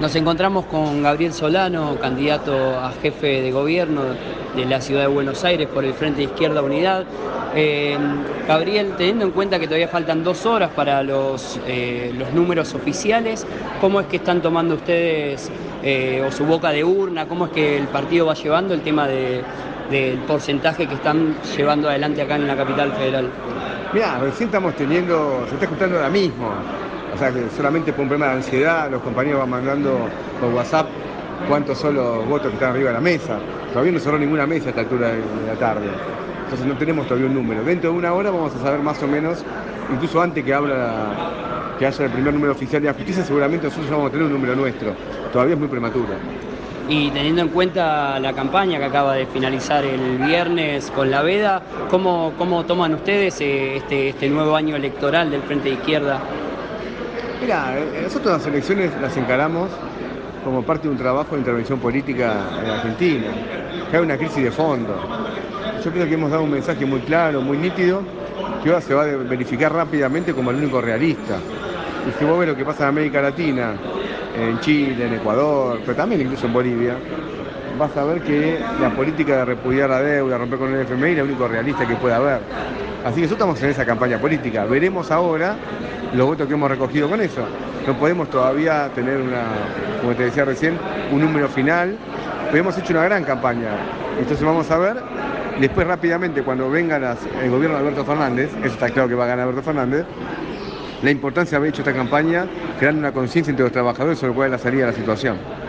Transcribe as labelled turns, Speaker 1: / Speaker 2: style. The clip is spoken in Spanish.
Speaker 1: Nos encontramos con Gabriel Solano, candidato a jefe de gobierno de la ciudad de Buenos Aires por el Frente de Izquierda Unidad. Gabriel, teniendo en cuenta que todavía faltan 2 horas para los números oficiales, ¿cómo es que están tomando ustedes o su boca de urna? ¿Cómo es que el partido va llevando el tema del porcentaje que están llevando adelante acá en la capital federal?
Speaker 2: Mirá, recién se está escuchando ahora mismo. O sea, que solamente por un problema de ansiedad, los compañeros van mandando por WhatsApp cuántos son los votos que están arriba de la mesa. Todavía no cerró ninguna mesa a esta altura de la tarde. Entonces no tenemos todavía un número. Dentro de una hora vamos a saber más o menos, incluso antes que haya el primer número oficial de la justicia, seguramente nosotros ya vamos a tener un número nuestro. Todavía es muy prematuro.
Speaker 1: Y teniendo en cuenta la campaña que acaba de finalizar el viernes con la veda, ¿cómo toman ustedes este nuevo año electoral del Frente de Izquierda?
Speaker 2: Mira, nosotros las elecciones las encaramos como parte de un trabajo de intervención política en Argentina, que hay una crisis de fondo. Yo creo que hemos dado un mensaje muy claro, muy nítido, que ahora se va a verificar rápidamente como el único realista. Y si vos ves lo que pasa en América Latina, en Chile, en Ecuador, pero también incluso en Bolivia, vas a ver que la política de repudiar la deuda, romper con el FMI, es la único realista que puede haber. Así que nosotros estamos en esa campaña política. Veremos ahora los votos que hemos recogido con eso. No podemos todavía tener como te decía recién, un número final, pero hemos hecho una gran campaña. Entonces vamos a ver, después rápidamente cuando venga el gobierno de Alberto Fernández, eso está claro que va a ganar Alberto Fernández, la importancia de haber hecho esta campaña, creando una conciencia entre los trabajadores sobre cuál es la salida de la situación.